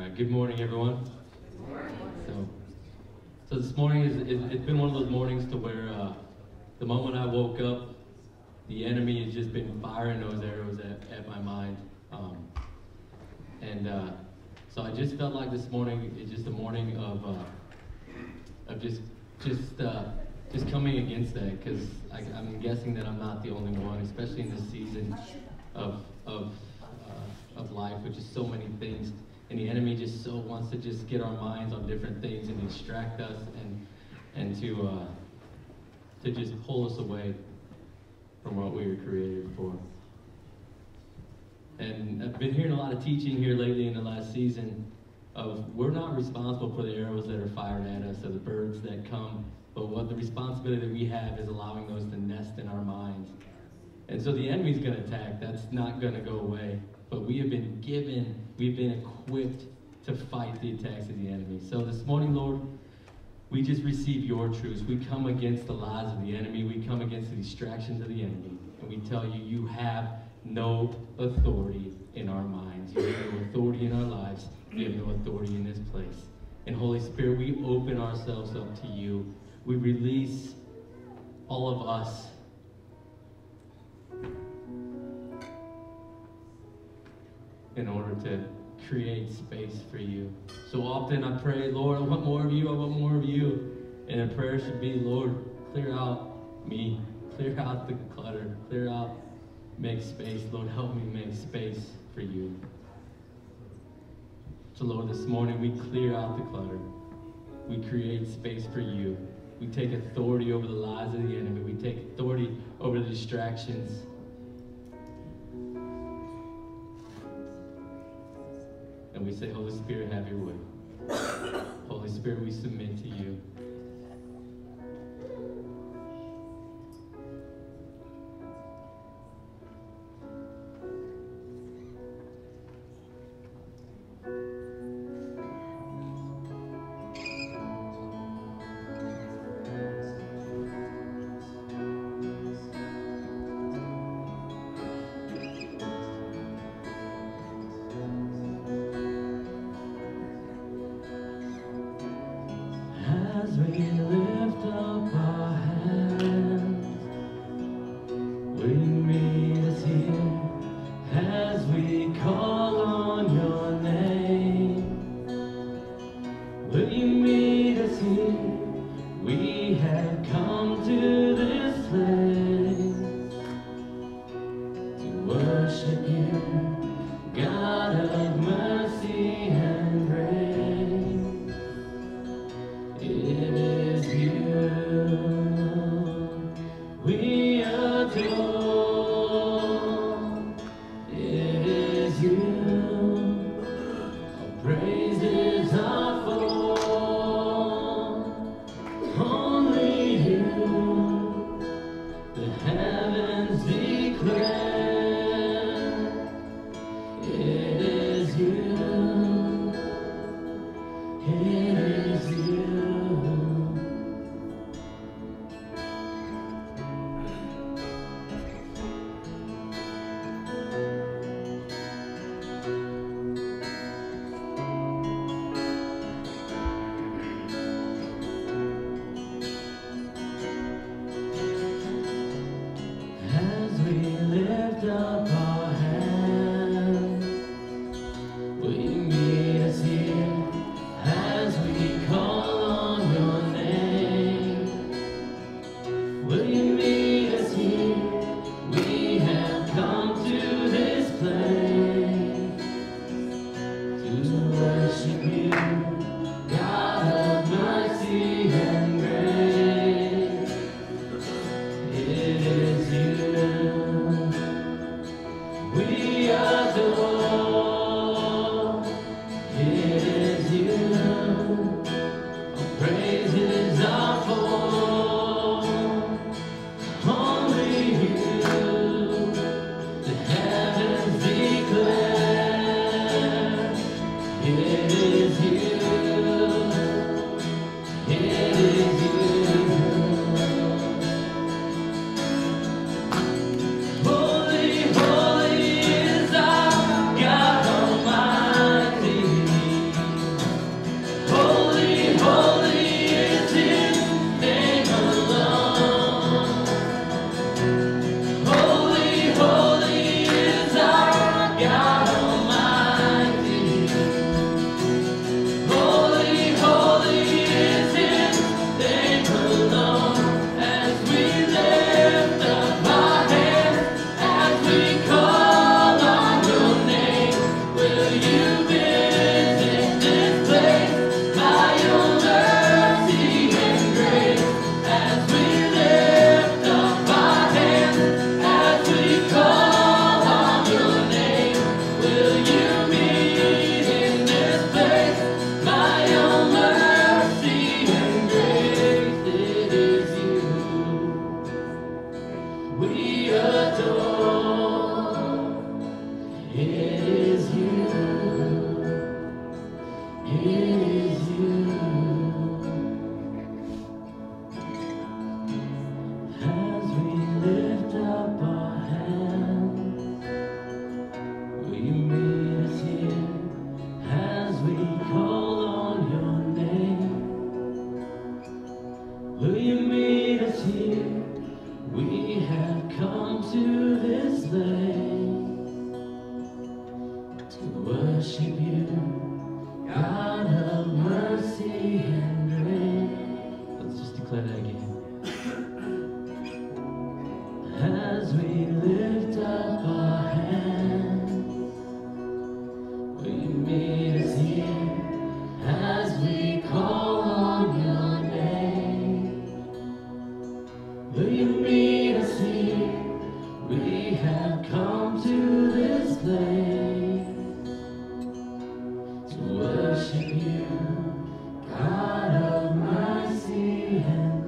Good morning, everyone. So this morning it's been one of those mornings to where the moment I woke up, the enemy has just been firing those arrows at my mind, so I just felt like this morning is just a morning of just coming against that, because I'm guessing that I'm not the only one, especially in this season of life, which is so many things. And the enemy just so wants to just get our minds on different things and distract us and to just pull us away from what we were created for. And I've been hearing a lot of teaching here lately in the last season of we're not responsible for the arrows that are fired at us or the birds that come, but what the responsibility that we have is allowing those to nest in our minds. And so the enemy's going to attack. That's not going to go away. But we've been equipped to fight the attacks of the enemy. So this morning, Lord, we just receive your truths. We come against the lies of the enemy. We come against the distractions of the enemy. And we tell you, you have no authority in our minds. You have no authority in our lives. You have no authority in this place. And Holy Spirit, we open ourselves up to you. We release all of us in order to create space for you. So often I pray, Lord, I want more of you, I want more of you. And a prayer should be, Lord, clear out me, clear out the clutter, clear out, make space. Lord, help me make space for you. So Lord, this morning we clear out the clutter. We create space for you. We take authority over the lies of the enemy. We take authority over the distractions. And we say, Holy Spirit, have your way. Holy Spirit, we submit to you. As we lift up our hands, will you meet us here? As we call on your name, will you meet us here? We have come to this place to worship you, God of mercy and grace. It is you we adore. It is you our praises are for. Only you the heavens declare. It is you. It is you. As we lift up our hands, will you meet us here? As we call on your name, will you meet us here? We have come to this place to worship you, God of mercy and grace. It is you we adore. It is you our praises are for. Only you the heavens declare. It is you. It is you. Holy, holy is our God Almighty. It is you. As we lift up our hands, will you meet us here? As we call on your name, will you meet us here? We have come to this place to worship you, God of mercy and grace. Let's just declare that again. As we lift up our hands, will you meet us here? As we call on your name, will you meet us here? We have come to this place to worship you, God of mercy and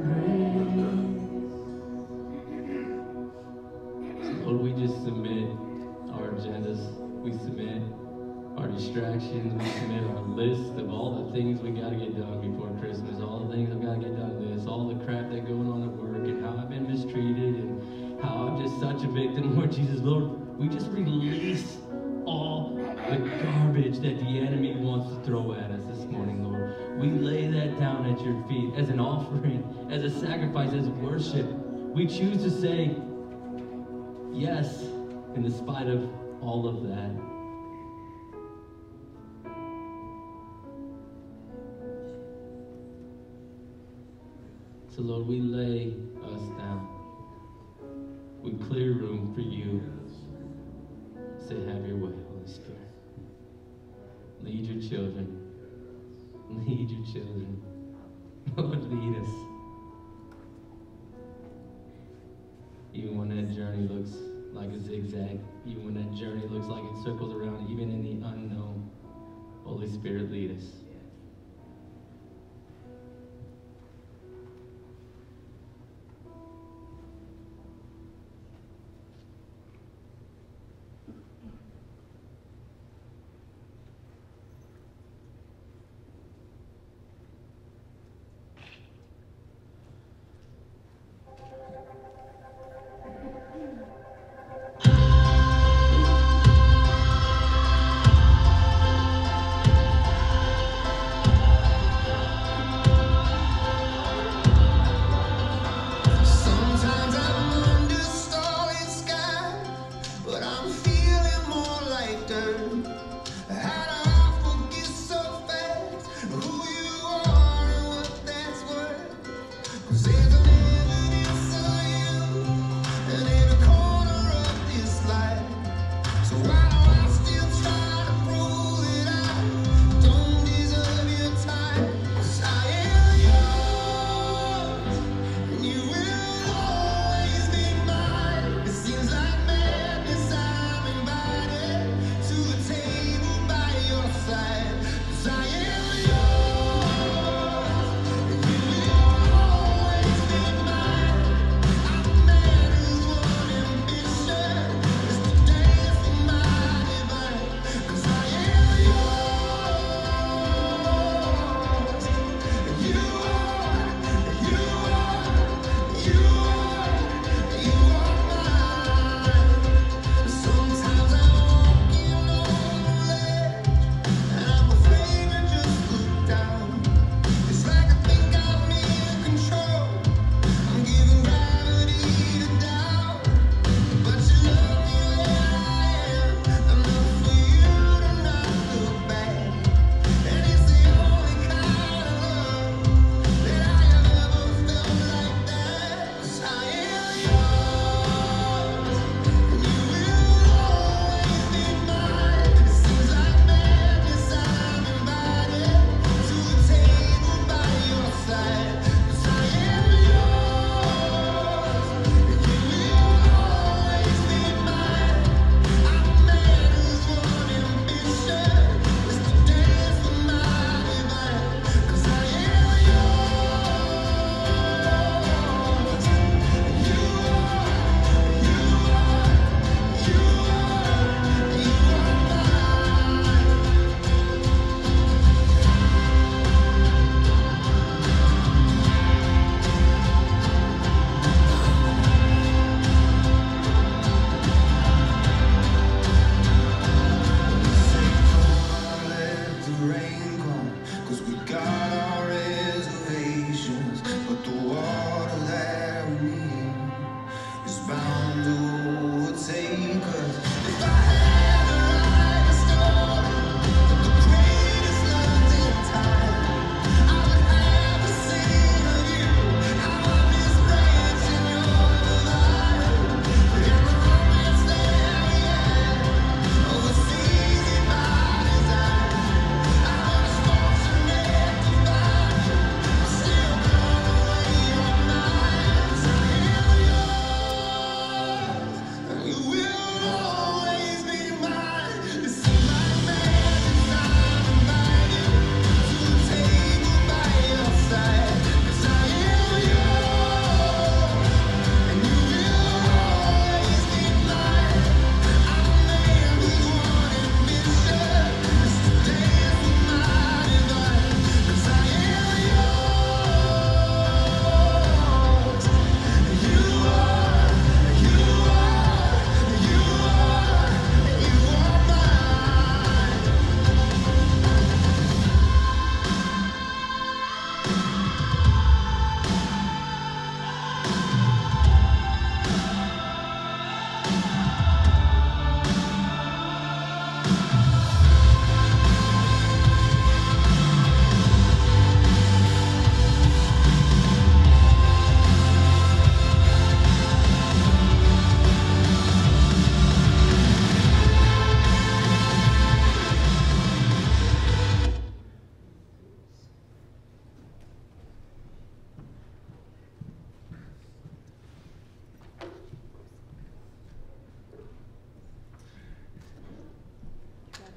grace. Lord, we just submit our agendas, we submit our distractions, we submit our list of all the things we got to get done before Christmas, all the things I've got to get done this, all the crap that going on at work, and how I've been mistreated, and how I'm just such a victim. Lord Jesus, Lord, we just release all the garbage that the enemy wants to throw at us this morning, Lord. We lay that down at your feet as an offering, as a sacrifice, as worship. We choose to say yes in spite of all of that. So Lord, we lay us down. We clear room for you. Say, have your way, Holy Spirit. Lead your children. Lead your children. Lord, lead us. Even when that journey looks like a zigzag, even when that journey looks like it circles around, even in the unknown, Holy Spirit, lead us.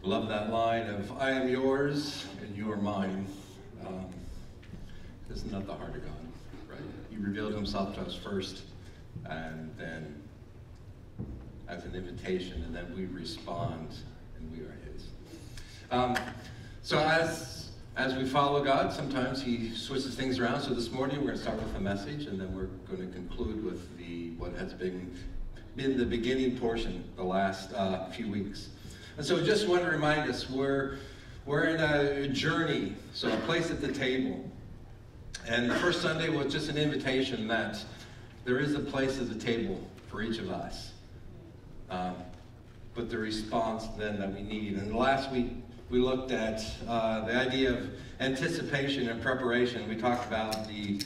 Love that line of, I am yours and you are mine. Isn't that the heart of God, right? He revealed himself to us first, and then as an invitation, and then we respond, and we are his. So as we follow God, sometimes he switches things around. So this morning we're going to start with a message, and then we're going to conclude with what has been the beginning portion the last few weeks. And so just want to remind us, we're in a journey, so a place at the table. And the first Sunday was just an invitation that there is a place at the table for each of us. But the response then that we need. And last week we looked at the idea of anticipation and preparation. We talked about the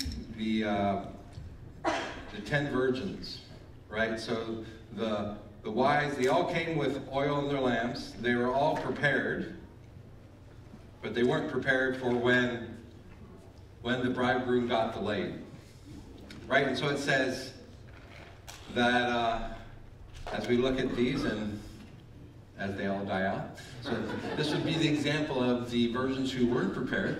10 virgins, right? So the wise, they all came with oil in their lamps. They were all prepared, but they weren't prepared for when the bridegroom got delayed, right? And so it says that as we look at these and as they all die out, so this would be the example of the virgins who weren't prepared.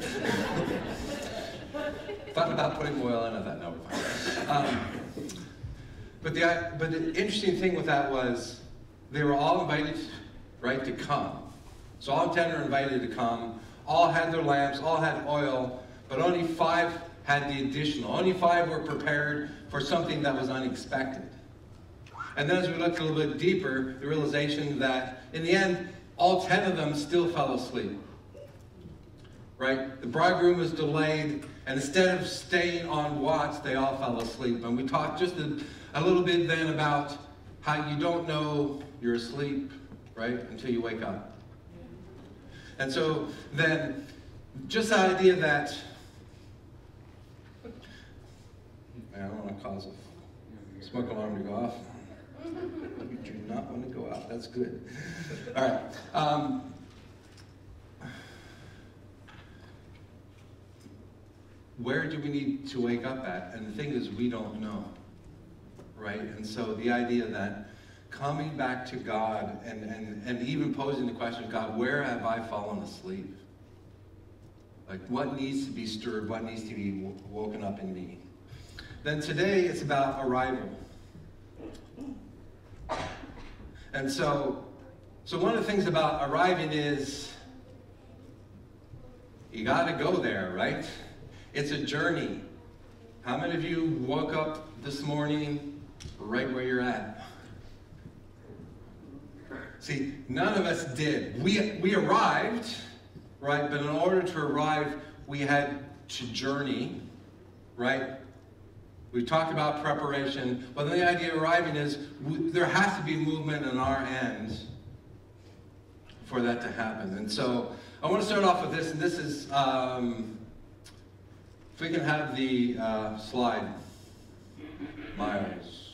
Thought about putting oil in it, that no, we're fine. But the interesting thing with that was they were all invited, right, to come. So all 10 are invited to come. All had their lamps, all had oil, but only 5 had the additional. Only 5 were prepared for something that was unexpected. And then as we looked a little bit deeper, the realization that in the end, all 10 of them still fell asleep. Right? The bridegroom was delayed, and instead of staying on watch, they all fell asleep. And we talked just a little bit then about how you don't know you're asleep, right, until you wake up. And so then, just the idea that, I don't want to cause a smoke alarm to go off. You do not want to go out. That's good. All right. Where do we need to wake up at? And the thing is, we don't know, right? And so the idea that coming back to God and even posing the question, God, where have I fallen asleep? Like, what needs to be stirred? What needs to be woken up in me? Then today, it's about arrival. And so one of the things about arriving is you got to go there, right? It's a journey. How many of you woke up this morning right where you're at? See, none of us did. We arrived, right? But in order to arrive, we had to journey, right? We talked about preparation, but the idea of arriving is there has to be movement on our end for that to happen. And so I want to start off with this, and this is, if we can have the slide, Miles.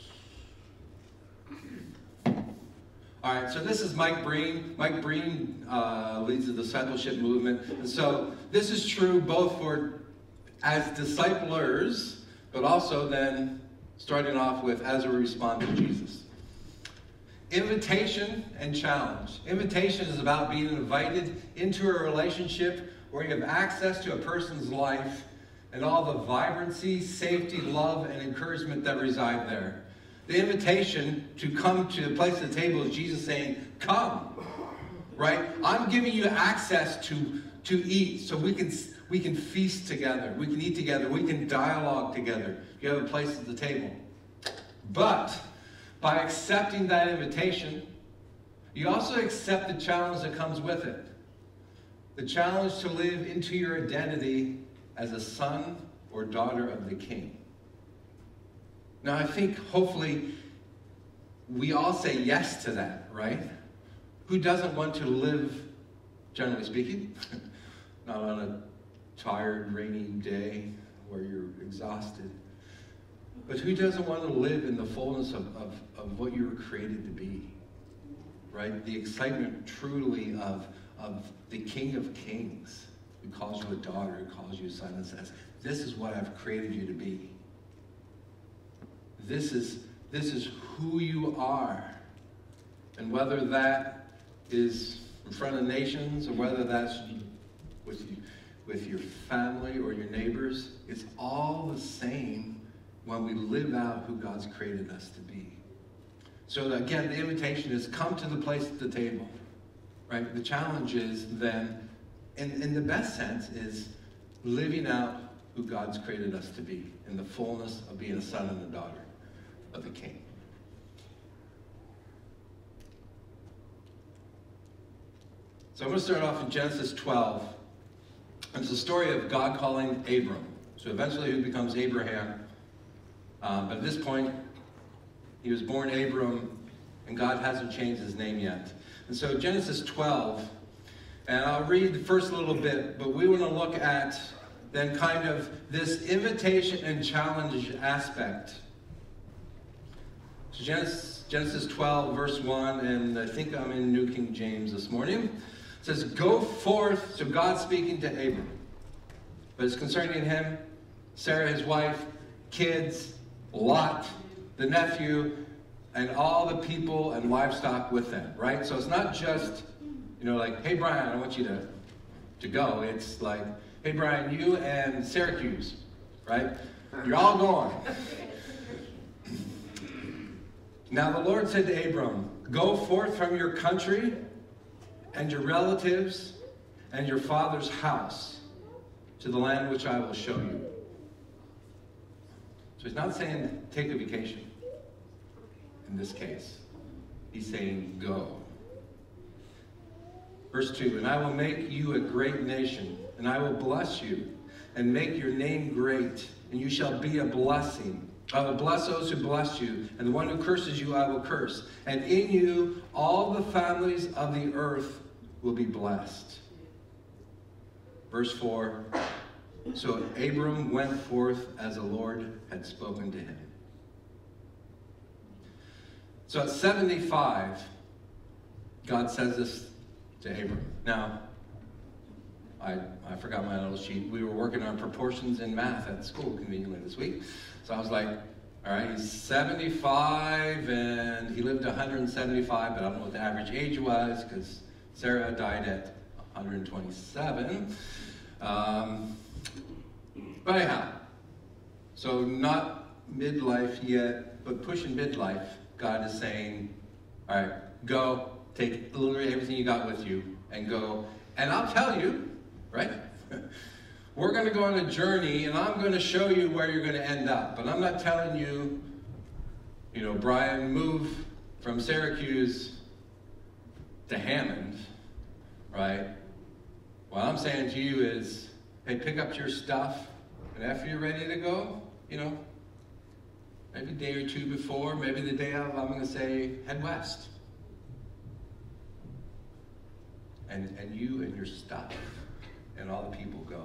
All right, so this is Mike Breen. Mike Breen leads the discipleship movement. And so this is true both for as disciplers, but also then starting off with as we respond to Jesus. Invitation and challenge. Invitation is about being invited into a relationship where you have access to a person's life and all the vibrancy, safety, love, and encouragement that reside there. The invitation to come to the place at the table is Jesus saying, come, right? I'm giving you access to eat so we can feast together. We can eat together. We can dialogue together. You have a place at the table. But by accepting that invitation, you also accept the challenge that comes with it. The challenge to live into your identity as a son or daughter of the King. Now, I think hopefully we all say yes to that, right? Who doesn't want to live, generally speaking, not on a tired, rainy day where you're exhausted, but who doesn't want to live in the fullness of what you were created to be, right? The excitement truly of the King of Kings, who calls you a daughter, who calls you a son, and says, this is what I've created you to be. This is who you are. And whether that is in front of nations, or whether that's with your family or your neighbors, it's all the same when we live out who God's created us to be. So again, the invitation is come to the place at the table, right? The challenge is then, in the best sense, is living out who God's created us to be in the fullness of being a son and a daughter of the King. So I'm going to start off in Genesis 12. It's the story of God calling Abram. So eventually he becomes Abraham. But at this point, he was born Abram, and God hasn't changed his name yet. And so Genesis 12, and I'll read the first little bit, but we want to look at then kind of this invitation and challenge aspect. So Genesis 12, verse 1, and I think I'm in New King James this morning. It says, go forth, so God's speaking to Abram. But it's concerning him, Sarah his wife, kids, Lot, the nephew, and all the people and livestock with them, right? So it's not just, like, hey, Brian, I want you to go. It's like, hey, Brian, you and Syracuse, right? You're all going. Now the Lord said to Abram, go forth from your country and your relatives and your father's house to the land which I will show you. So he's not saying take a vacation in this case. He's saying go. Verse 2, and I will make you a great nation, and I will bless you and make your name great, and you shall be a blessing. I will bless those who bless you, and the one who curses you I will curse. And in you all the families of the earth will be blessed. Verse 4, so Abram went forth as the Lord had spoken to him. So at 75, God says this to Abram. Now, I forgot my little sheet. We were working on proportions in math at school conveniently this week. So I was like, all right, he's 75 and he lived 175, but I don't know what the average age was because Sarah died at 127. But anyhow, so not midlife yet, but pushing midlife. God is saying, all right, go, take literally everything you got with you and go. And I'll tell you, right? We're going to go on a journey, and I'm going to show you where you're going to end up. But I'm not telling you, Brian, move from Syracuse to Hammond, right? What I'm saying to you is, hey, pick up your stuff, and after you're ready to go, maybe a day or two before, maybe the day of, I'm going to say, head west. And you and your stuff and all the people go.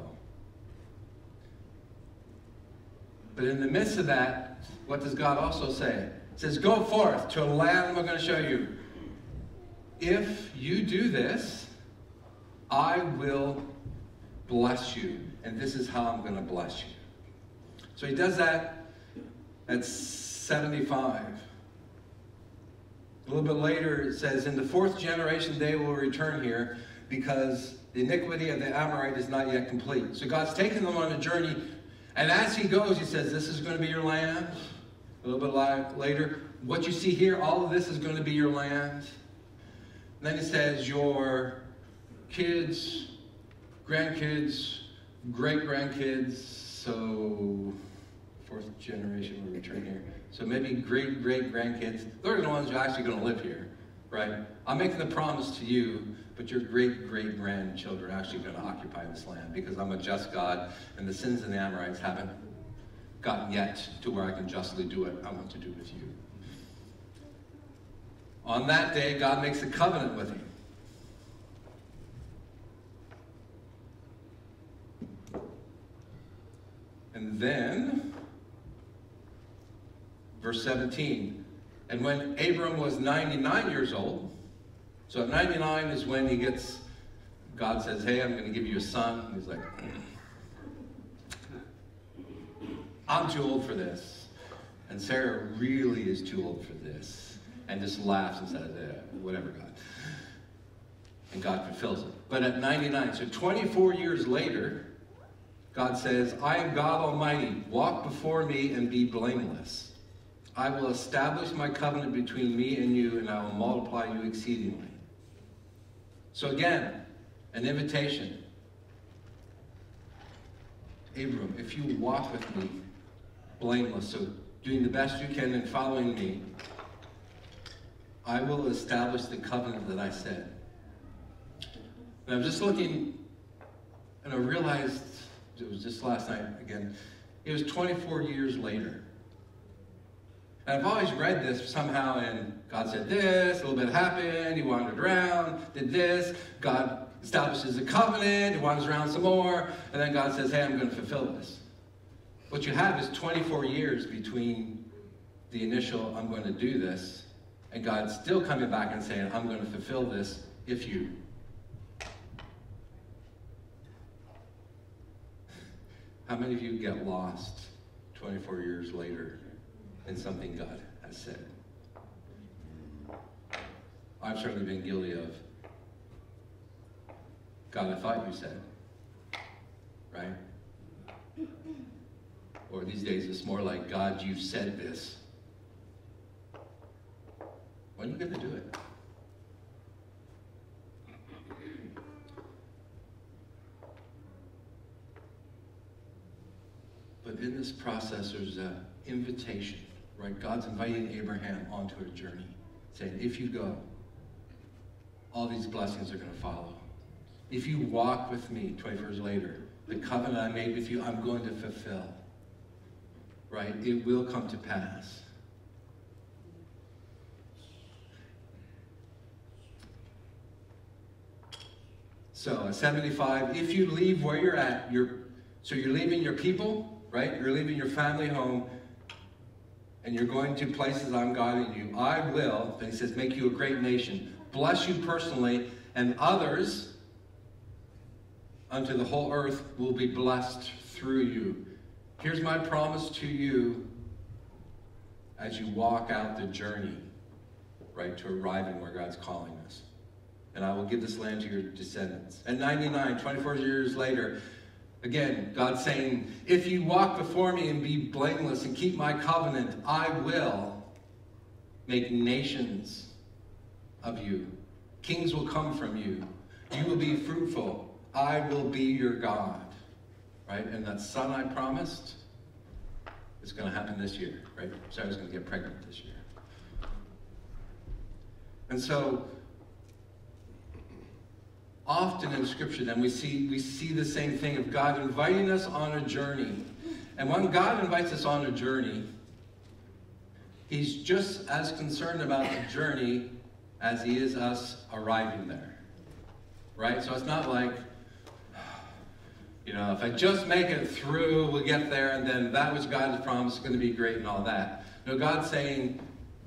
But in the midst of that, what does God also say? It says, go forth to a land we're going to show you. If you do this, I will bless you. And this is how I'm going to bless you. So he does that at 75. A little bit later, it says, in the 4th generation they will return here because the iniquity of the Amorite is not yet complete. So God's taking them on a journey, and as he goes, he says, this is going to be your land. A little bit later, what you see here, all of this is going to be your land. And then he says, your kids, grandkids, great-grandkids, so 4th generation will return here. So maybe great-great-grandkids, they're the ones who are actually going to live here, right? I'm making the promise to you, but your great-great-grandchildren are actually going to occupy this land because I'm a just God, and the sins of the Amorites haven't gotten yet to where I can justly do what I want to do with you. On that day, God makes a covenant with him. And then, verse 17, and when Abram was 99 years old, so at 99 is when God says, hey, I'm going to give you a son. And he's like, I'm too old for this. And Sarah really is too old for this. And just laughs and says, whatever, God. And God fulfills it. But at 99, so 24 years later, God says, I am God Almighty. Walk before me and be blameless. I will establish my covenant between me and you, and I will multiply you exceedingly. So again, an invitation. Abram, if you walk with me blameless, so doing the best you can and following me, I will establish the covenant that I said. And I'm just looking, and I realized, it was just last night again, it was 24 years later. And I've always read this somehow, and God said this, a little bit happened, he wandered around, did this, God establishes a covenant, he wanders around some more, and then God says, hey, I'm going to fulfill this. What you have is 24 years between the initial, I'm going to do this, and God's still coming back and saying, I'm going to fulfill this if you. How many of you get lost 24 years later in something God has said? I've certainly been guilty of, God, I thought you said, right? Or these days it's more like, God, you said this. When are you going to do it? But in this process, there's an invitation, right? God's inviting Abraham onto a journey, saying, if you go, all these blessings are going to follow. If you walk with me 24 years later, the covenant I made with you, I'm going to fulfill, right? It will come to pass. So at 75, if you leave where you're at, so you're leaving your people, right? You're leaving your family home, and you're going to places I'm guiding you. I will, and he says, make you a great nation, bless you personally, and others unto the whole earth will be blessed through you. Here's my promise to you as you walk out the journey, right, to arriving where God's calling us. And I will give this land to your descendants. At 99, 24 years later, again, God's saying, if you walk before me and be blameless and keep my covenant, I will make nations of you. Kings will come from you. You will be fruitful. I will be your God. Right? And that son I promised is going to happen this year. Right? Sarah's going to get pregnant this year. And so, often in Scripture, then, we see the same thing of God inviting us on a journey. And when God invites us on a journey, he's just as concerned about the journey as he is us arriving there. Right? So it's not like, you know, if I just make it through, we'll get there, and then that was God's promise, it's going to be great and all that. No, God's saying,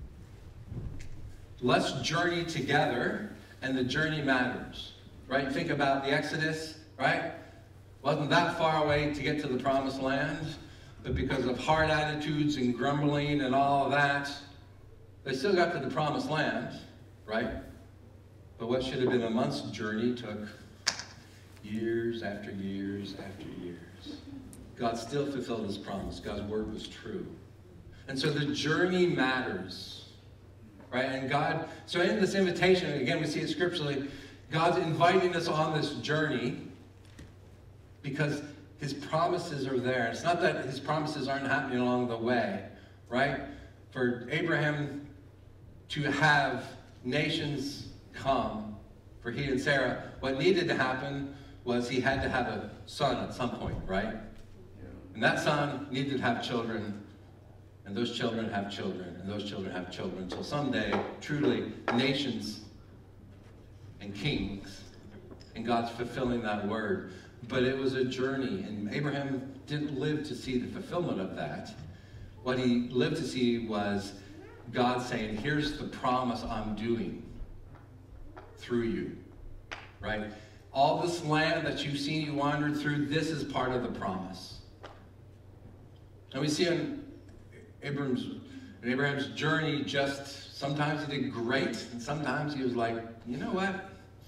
let's journey together, and the journey matters. Right? Think about the Exodus, right? Wasn't that far away to get to the promised land, but because of hard attitudes and grumbling and all of that, they still got to the promised land, right? But what should have been a month's journey took years after years after years. God still fulfilled his promise. God's word was true. And so the journey matters, right? And God, so in this invitation, again, we see it scripturally, God's inviting us on this journey because his promises are there. It's not that his promises aren't happening along the way, right? For Abraham to have nations come, for he and Sarah, what needed to happen was he had to have a son at some point, right? Yeah. And that son needed to have children, and those children have children, and those children have children, until someday, truly, nations and kings, and God's fulfilling that word. But it was a journey, and Abraham didn't live to see the fulfillment of that. What he lived to see was God saying, here's the promise I'm doing through you, right? All this land that you've seen you wandered through, this is part of the promise. And we see in Abraham's journey, just sometimes he did great, and sometimes he was like, you know what?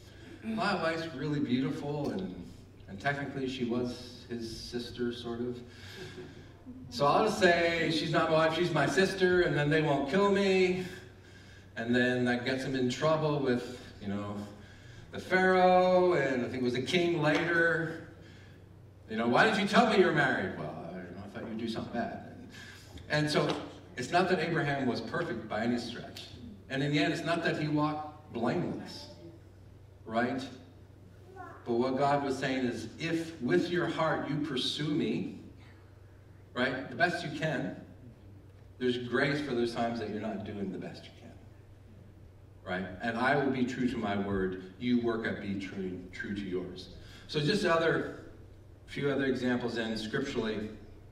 my wife's really beautiful, and technically she was his sister, sort of. So I'll just say, she's not my wife, she's my sister, and then they won't kill me. And then that gets him in trouble with, you know, the Pharaoh, and I think it was the king later. You know, why did you tell me you were married? Well, I thought you'd do something bad. And so it's not that Abraham was perfect by any stretch. And in the end, it's not that he walked blameless, right? But what God was saying is, if with your heart you pursue me, right, the best you can, there's grace for those times that you're not doing the best you can, right? And I will be true to my word. You work at be true to yours. So just a few other examples then scripturally.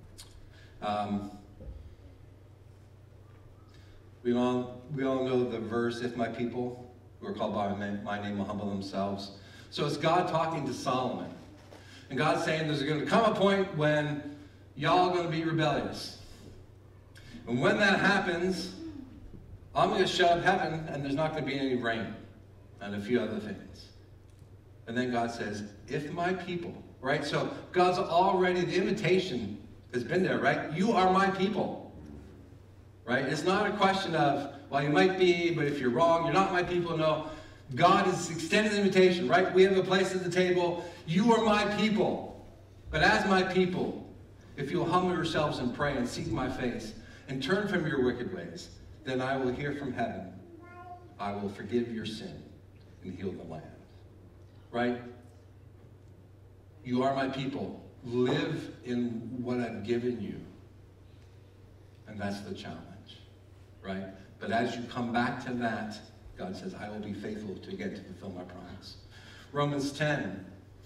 We all know the verse, if my people who are called by my name will humble themselves. So it's God talking to Solomon. And God's saying there's going to come a point when y'all are going to be rebellious. And when that happens, I'm going to shut up heaven and there's not going to be any rain and a few other things. And then God says, if my people, right? So God's already, the invitation has been there, right? You are my people, right? It's not a question of, well, you might be, but if you're wrong, you're not my people. No, God is extending the invitation, right? We have a place at the table. You are my people. But as my people, if you'll humble yourselves and pray and seek my face and turn from your wicked ways, then I will hear from heaven. I will forgive your sin and heal the land. Right? You are my people. Live in what I've given you. And that's the challenge. Right? But as you come back to that, God says, I will be faithful to fulfill my promise. Romans 10,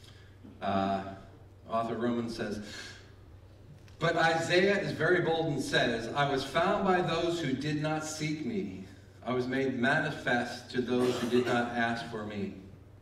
author Romans says, but Isaiah is very bold and says, I was found by those who did not seek me. I was made manifest to those who did not ask for me.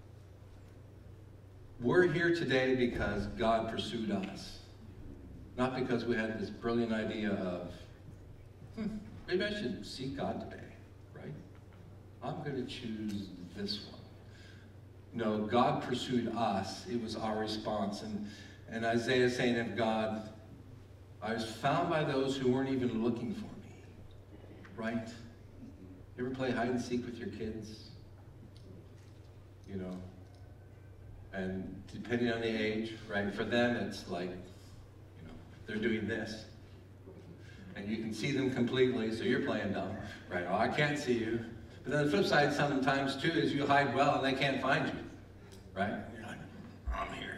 We're here today because God pursued us. Not because we had this brilliant idea of, maybe I should seek God today, right? I'm going to choose this one. No, God pursued us. It was our response. And Isaiah is saying of God, I was found by those who weren't even looking for me, right? You ever play hide and seek with your kids? You know, and depending on the age, right? For them, it's like, you know, they're doing this. And you can see them completely, so you're playing dumb, right? Oh, I can't see you. But then the flip side sometimes, too, is you hide well and they can't find you, right? You're like, I'm here.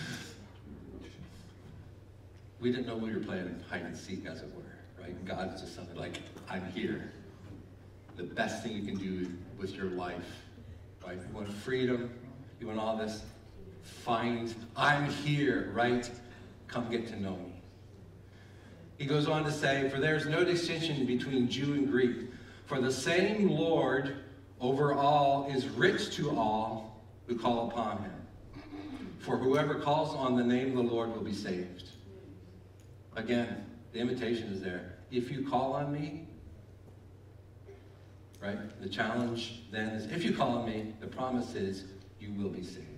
We didn't know we were playing hide and seek, as it were, right? God's just something like, I'm here. The best thing you can do with your life, right? You want freedom, you want all this, find, I'm here, right? Come get to know me. He goes on to say, for there's no distinction between Jew and Greek, for the same Lord over all is rich to all who call upon him. For whoever calls on the name of the Lord will be saved. Again, the invitation is there. If you call on me, right? The challenge then is, if you call on me, the promise is you will be saved.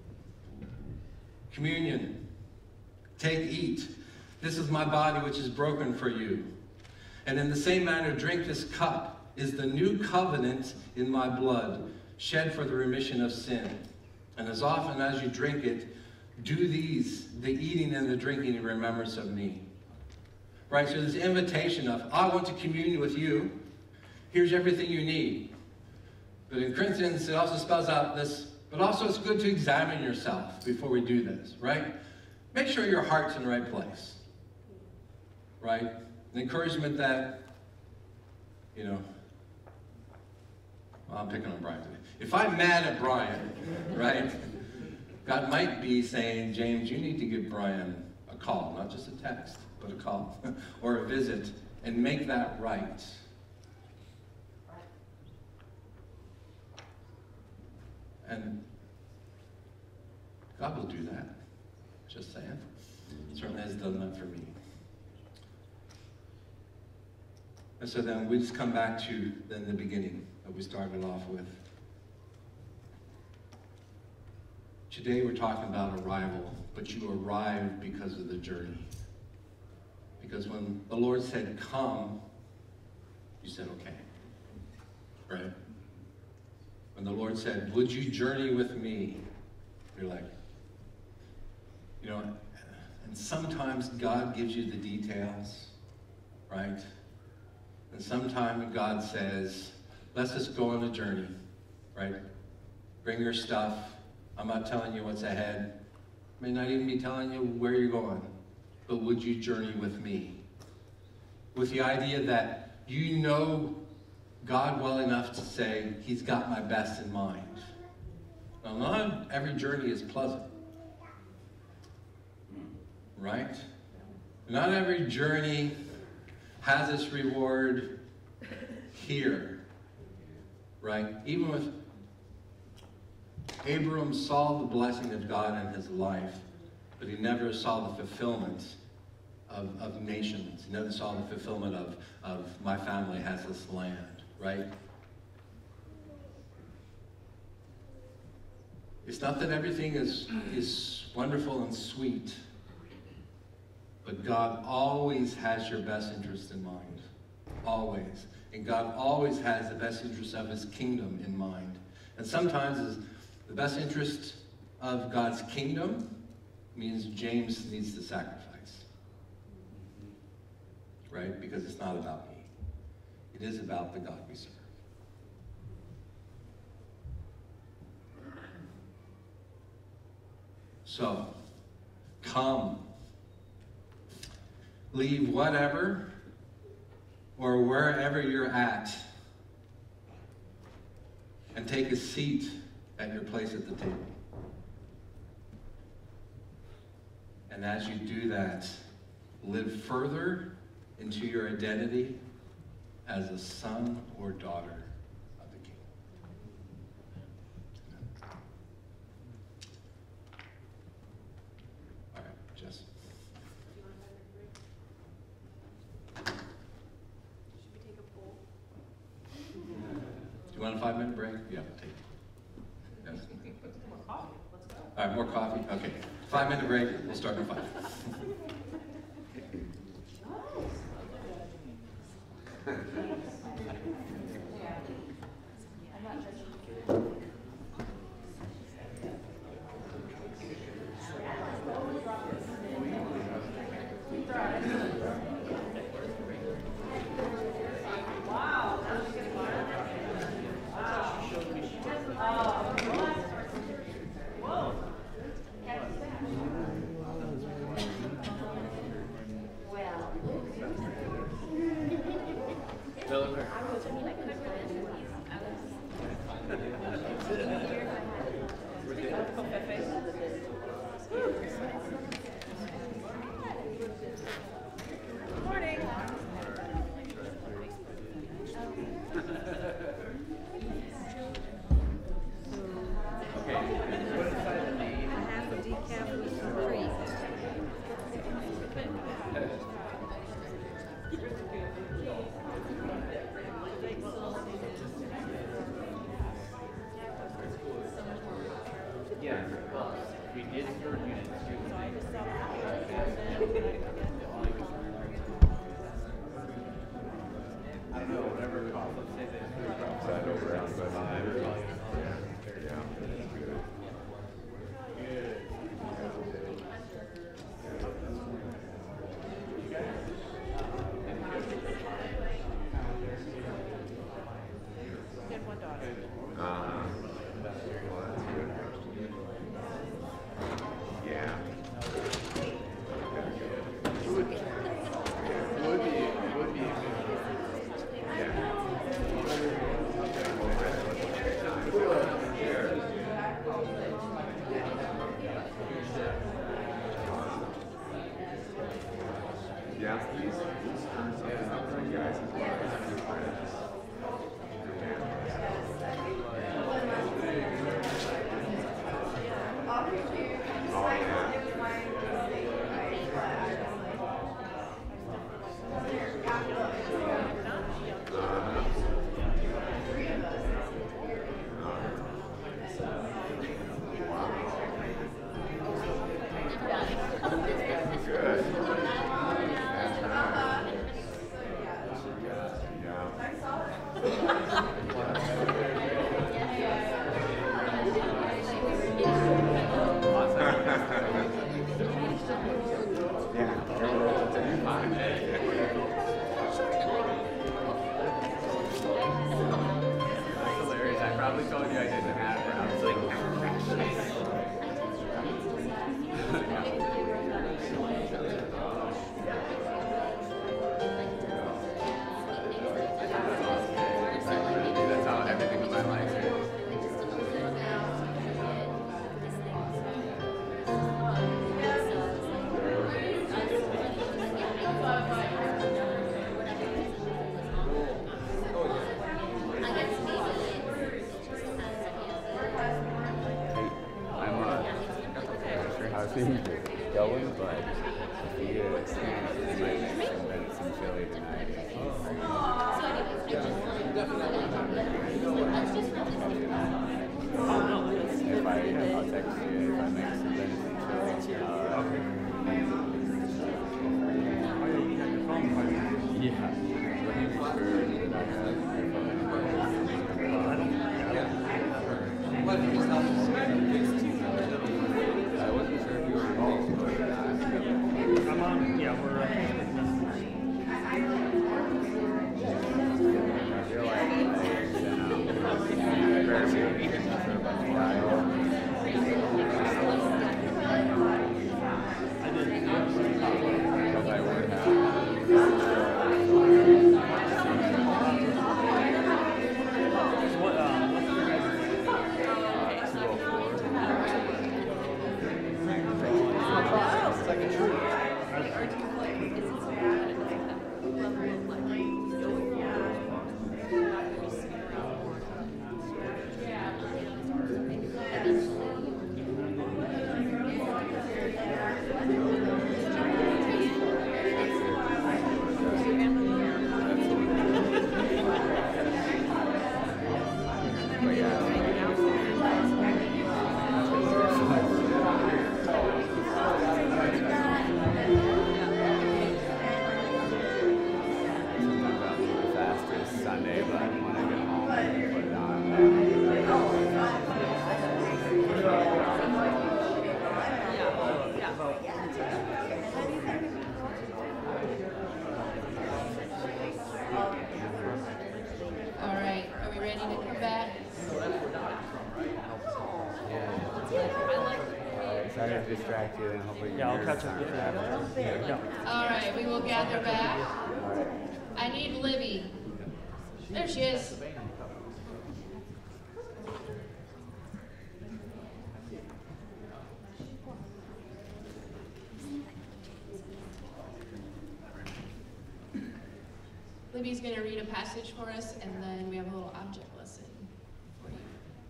Communion. Take, eat. This is my body which is broken for you. And in the same manner, drink this cup is the new covenant in my blood, shed for the remission of sin. And as often as you drink it, do these, the eating and the drinking, in remembrance of me. Right, so this invitation of, I want to commune with you. Here's everything you need. But in Corinthians, it also spells out this, but also it's good to examine yourself before we do this, right? Make sure your heart's in the right place, right? An encouragement that, you know, well, I'm picking on Brian today. If I'm mad at Brian, right, God might be saying, James, you need to give Brian a call, not just a text, but a call or a visit, and make that right. And God will do that. Just saying. Certainly has done that for me. And so then we just come back to then the beginning that we started off with. Today we're talking about arrival, but you arrived because of the journey. Because when the Lord said, come, you said, okay. Right? When the Lord said, would you journey with me? You're like, you know, and sometimes God gives you the details, right? And sometimes God says, let's just go on a journey, right? Bring your stuff. I'm not telling you what's ahead. I may not even be telling you where you're going. But would you journey with me? With the idea that you know God well enough to say, he's got my best in mind. Now, not every journey is pleasant. Right? Not every journey has its reward here. Right? Even with Abram saw the blessing of God in his life, but he never saw the fulfillment of nations. He never saw the fulfillment of my family has this land, right? It's not that everything is wonderful and sweet, but God always has your best interest in mind. Always. And God always has the best interest of his kingdom in mind. And sometimes the best interest of God's kingdom means James needs to sacrifice. Right? Because it's not about me. It is about the God we serve. So, come. Leave whatever or wherever you're at and take a seat at your place at the table. And as you do that, live further into your identity as a son or daughter of the King. All right, Jess. Should we take a poll? Do you want a 5-minute break? Yeah, we'll take it. Yes. More coffee. Let's go. All right, more coffee? Okay. 5-minute break. We'll start in 5. Going, but if you experience it, you might make some minutes in Philly tonight. I'll text you if I make some minutes in Philly. Yeah. Let me be sure that I have your phone. What is that? I wasn't sure if you were involved, but I'm on, yeah, we're I feel like I would have. Sorry to distract you, and hopefully Yeah, I'll catch up with you after. Yeah. All right, we will gather back. All right. I need Libby. There she is. Libby's going to read a passage for us, and then we have a little object lesson for you.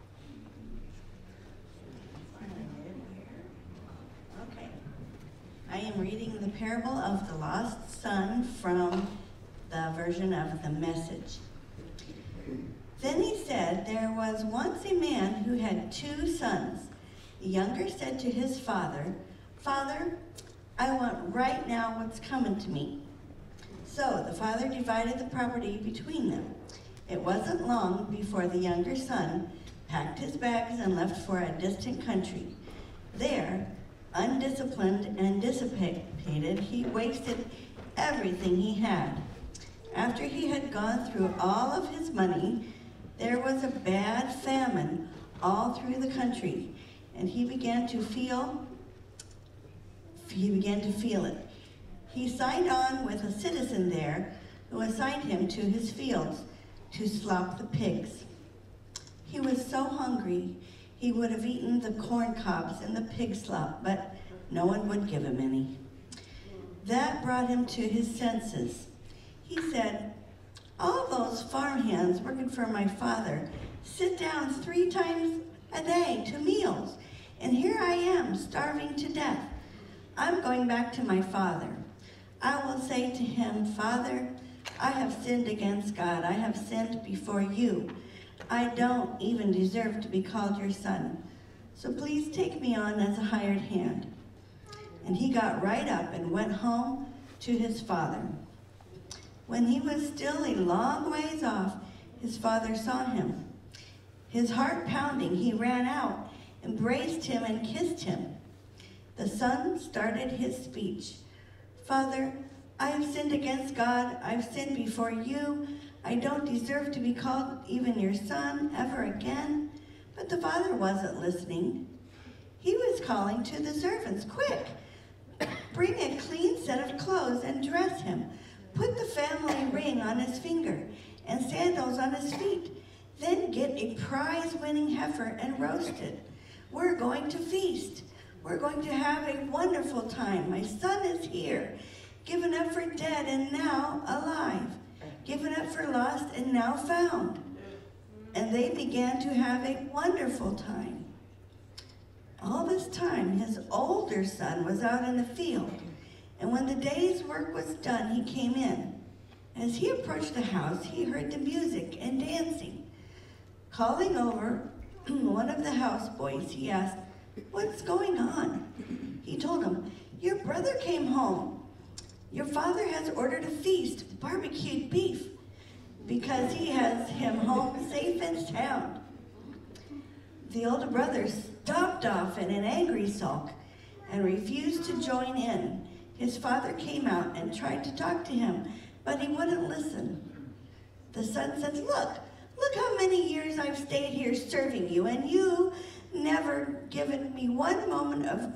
Okay. I am reading the parable of the lost son from the version of the Message. Then he said, there was once a man who had 2 sons. The younger said to his father, Father, I want right now what's coming to me. So the father divided the property between them. It wasn't long before the younger son packed his bags and left for a distant country. There, undisciplined and dissipated, he wasted everything he had. After he had gone through all of his money, there was a bad famine all through the country, and he began to feel it. He signed on with a citizen there who assigned him to his fields to slop the pigs. He was so hungry, he would have eaten the corn cobs and the pig slop, but no one would give him any. That brought him to his senses. He said, all those farmhands working for my father sit down 3 times a day to meals, and here I am starving to death. I'm going back to my father. I will say to him, Father, I have sinned against God. I have sinned before you. I don't even deserve to be called your son. So please take me on as a hired hand. And he got right up and went home to his father. When he was still a long ways off, his father saw him. His heart pounding, he ran out, embraced him, and kissed him. The son started his speech. "Father, I have sinned against God. I've sinned before you. I don't deserve to be called even your son ever again." But the father wasn't listening. He was calling to the servants, "Quick, bring a clean set of clothes and dress him. Put the family ring on his finger and sandals on his feet. Then get a prize-winning heifer and roast it. We're going to feast. We're going to have a wonderful time. My son is here, given up for dead and now alive, given up for lost and now found." And they began to have a wonderful time. All this time, his older son was out in the field, and when the day's work was done, he came in. As he approached the house, he heard the music and dancing. Calling over one of the houseboys, he asked, "What's going on?" He told him, "Your brother came home. Your father has ordered a feast, barbecued beef, because he has him home safe and sound." The older brother stomped off in an angry sulk and refused to join in. His father came out and tried to talk to him, but he wouldn't listen. The son said, Look how many years I've stayed here serving you, and you never given me one moment of,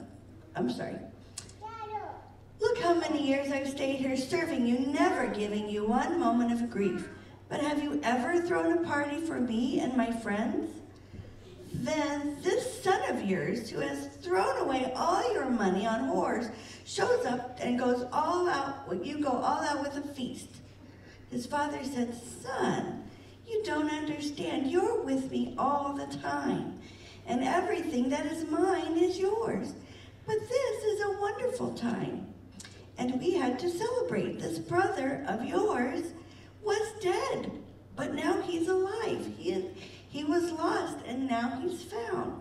Look how many years I've stayed here serving you, never giving you one moment of grief. But have you ever thrown a party for me and my friends? Then this son of yours, who has thrown away all your money on whores, shows up and goes all out, you go all out with a feast. His father said, "Son, you don't understand. You're with me all the time, and everything that is mine is yours. But this is a wonderful time, and we had to celebrate. This brother of yours was dead, but now he's alive. He was lost, and now he's found."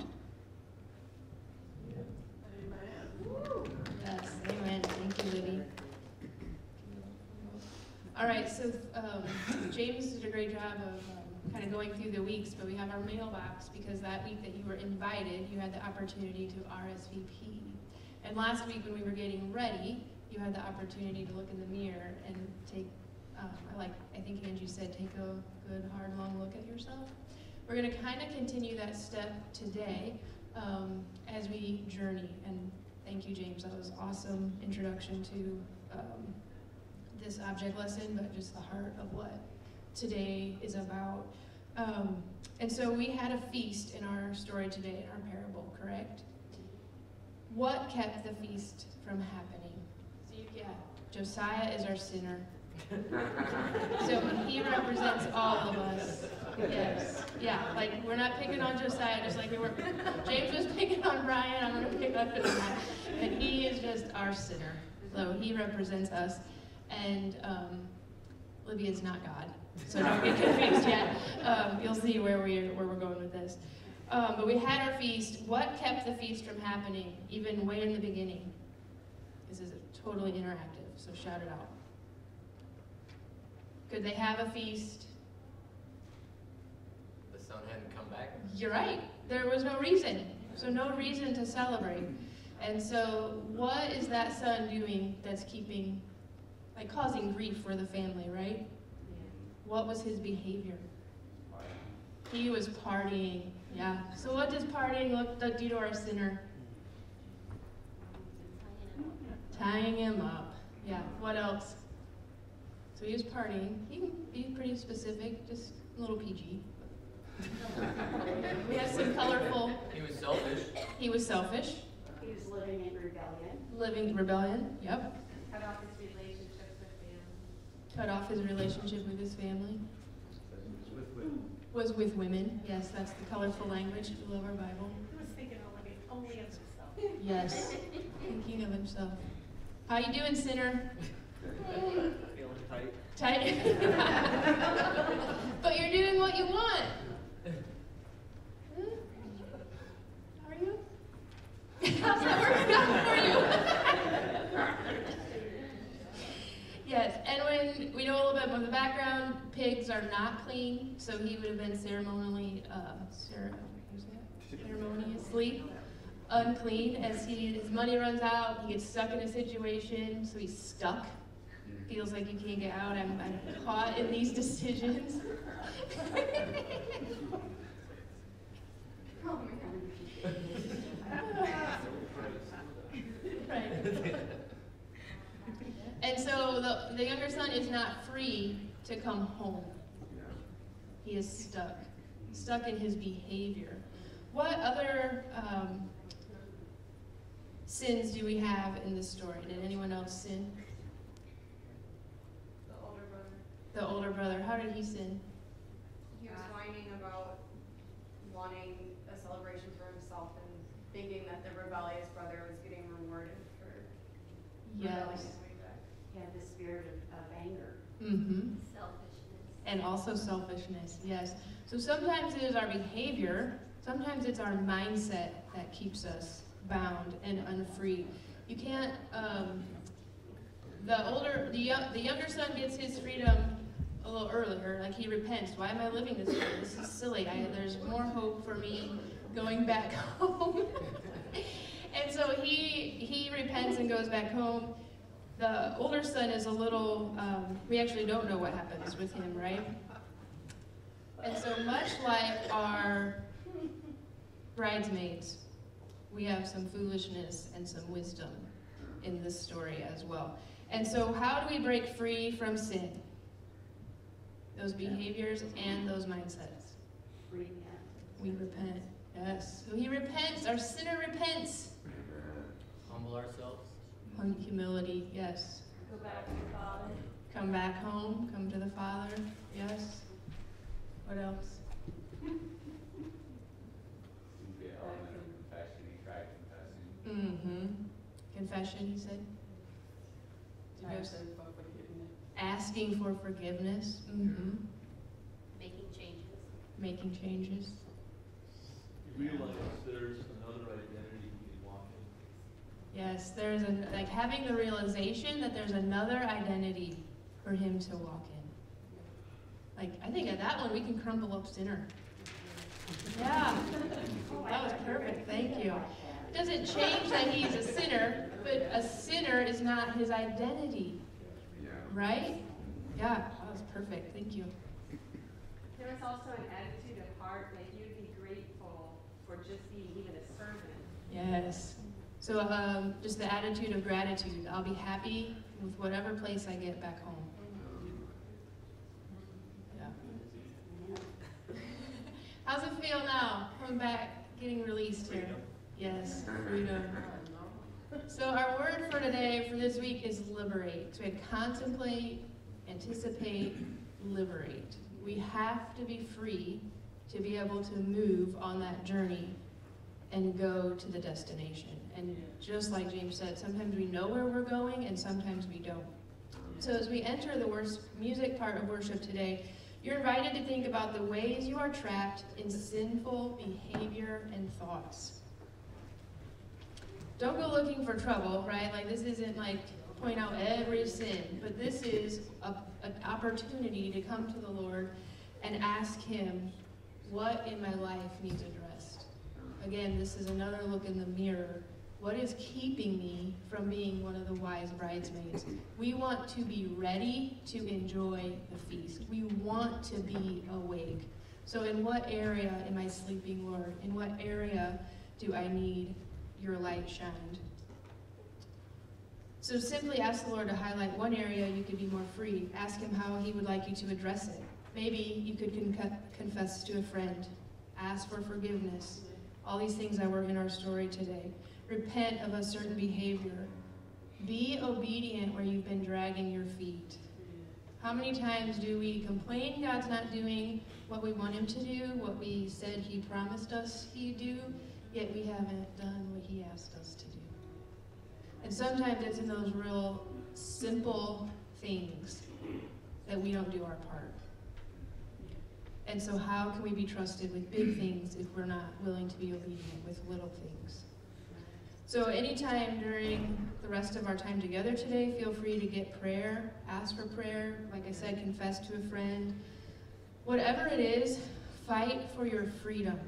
Yes, amen. Thank you, Libby. All right, so James did a great job of kind of going through the weeks, but we have our mailbox because that week that you were invited, you had the opportunity to RSVP. And last week when we were getting ready, you had the opportunity to look in the mirror and take, I think Angie said, take a good, hard, long look at yourself. We're going to kind of continue that step today as we journey. And thank you, James. That was an awesome introduction to this object lesson, but just the heart of what today is about. And so we had a feast in our story today, in our parable, correct? What kept the feast from happening? So Josiah is our sinner. So he represents all of us. Yes. Yeah, like we're not picking on Josiah just like we were. James was picking on Brian, I'm going to pick on Josiah. And he is just our sinner. So he represents us. And Libya's not God. So don't get confused yet. You'll see where we're going with this. But we had our feast. What kept the feast from happening, even way in the beginning? This is totally interactive, so shout it out. Could they have a feast? The son hadn't come back. You're right. There was no reason. So no reason to celebrate. And so what is that son doing that's causing grief for the family, right? What was his behavior? He was partying. Yeah. So what does partying do to our sinner? Tying him up. Yeah. What else? So he was partying. He can be pretty specific, just a little PG. We have some colorful. He was selfish. He was selfish. He was living in rebellion. Living in rebellion. Yep. Cut off his relationship with family. Cut off his relationship with his family. Was with women. Yes, that's the colorful language. We love our Bible. He was thinking only of himself. Yes. Thinking of himself. How you doing, sinner? Feeling tight. Tight? But you're doing what you want. Are you? How's that working out for you? pigs are not clean, so he would have been ceremoniously unclean. As his money runs out, he gets stuck in a situation, so he's stuck. Feels like you can't get out. I'm caught in these decisions. Right. And so the younger son is not free to come home. He is stuck in his behavior. What other sins do we have in this story? Did anyone else sin? The older brother. The older brother. How did he sin? He was whining about wanting a celebration for himself and thinking that the rebellious brother was getting rewarded for rebelling his way back. He had the spirit of anger. Mm-hmm. Selfishness. And also selfishness, yes. So sometimes it is our behavior, sometimes it's our mindset that keeps us bound and unfree. You can't, the younger son gets his freedom a little earlier, like he repents. Why am I living this way? This is silly. There's more hope for me going back home. And so he repents and goes back home. The older son is a little, we actually don't know what happens with him, right? And so much like our bridesmaids, we have some foolishness and some wisdom in this story as well. And so how do we break free from sin? Those behaviors and those mindsets. We repent, yes. So he repents, our sinner repents. Humble ourselves. Humility, yes. Go back to the Father. Come back home, come to the Father, yes. What else? Confession, he tried confessing. Mm-hmm. Confession, he said. Asking for forgiveness. Mm-hmm. Making changes. Making changes. You realize there's another identity you can walk in. Yes, there's like having the realization that there's another identity for him to walk in. Like, I think at that one we can crumble up sinner. Yeah, that was perfect, thank you. It doesn't change that he's a sinner, but a sinner is not his identity. Right? Yeah, that was perfect, thank you. There was also an attitude of heart that you'd be grateful for just being even a servant. Yes. So just the attitude of gratitude. I'll be happy with whatever place I get back home. Yeah. How's it feel now? Coming back, getting released here. Yes, freedom. So our word for today, for this week, is liberate. So we had contemplate, anticipate, liberate. We have to be free to be able to move on that journey and go to the destination. And just like James said, sometimes we know where we're going and sometimes we don't. So as we enter the music part of worship today, you're invited to think about the ways you are trapped in sinful behavior and thoughts. Don't go looking for trouble, right? Like, this isn't like point out every sin, but this is an opportunity to come to the Lord and ask him, what in my life needs addressed? Again, this is another look in the mirror. What is keeping me from being one of the wise bridesmaids? We want to be ready to enjoy the feast. We want to be awake. So in what area am I sleeping, Lord? In what area do I need your light shined? So simply ask the Lord to highlight one area you could be more free. Ask him how he would like you to address it. Maybe you could confess to a friend. Ask for forgiveness. All these things that were in our story today. Repent of a certain behavior. Be obedient where you've been dragging your feet. How many times do we complain God's not doing what we want him to do, what we said he promised us he'd do, yet we haven't done what he asked us to do? And sometimes it's in those real simple things that we don't do our part. And so how can we be trusted with big things if we're not willing to be obedient with little things? So anytime during the rest of our time together today, feel free to get prayer, ask for prayer, like I said, confess to a friend. Whatever it is, fight for your freedom.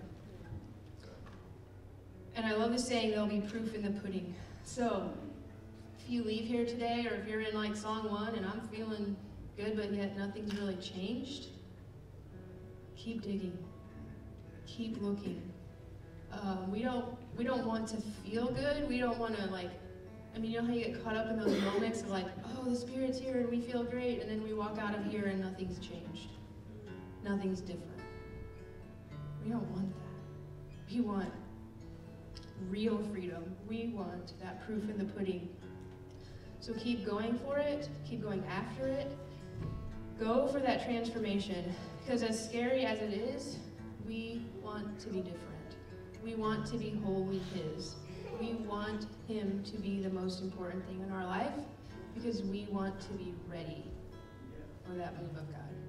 And I love the saying, there'll be proof in the pudding. So if you leave here today, or if you're in like song 1 and I'm feeling good, but yet nothing's really changed, keep digging, keep looking. We don't want to feel good. We don't want to you know how you get caught up in those moments of like, oh, the Spirit's here and we feel great, and then we walk out of here and nothing's changed. Nothing's different. We don't want that. We want real freedom. We want that proof in the pudding. So keep going for it. Keep going after it. Go for that transformation. Because as scary as it is, we want to be different. We want to be wholly His. We want Him to be the most important thing in our life because we want to be ready for that move of God.